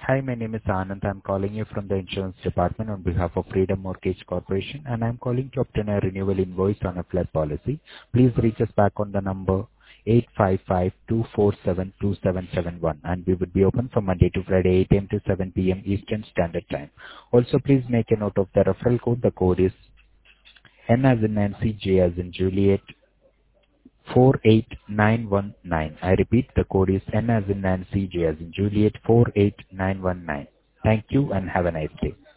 Hi, my name is Anand. I'm calling you from the insurance department on behalf of Freedom Mortgage Corporation, and I'm calling to obtain a renewal invoice on a flood policy. Please reach us back on the number 855-247-2771, and we would be open from Monday to Friday, 8 a.m. to 7 p.m. Eastern Standard Time. Also, please make a note of the referral code. The code is N as in Nancy, J as in Juliet, 48919. I repeat, the code is N as in Nancy, J as in Juliet, 48919. Thank you and have a nice day.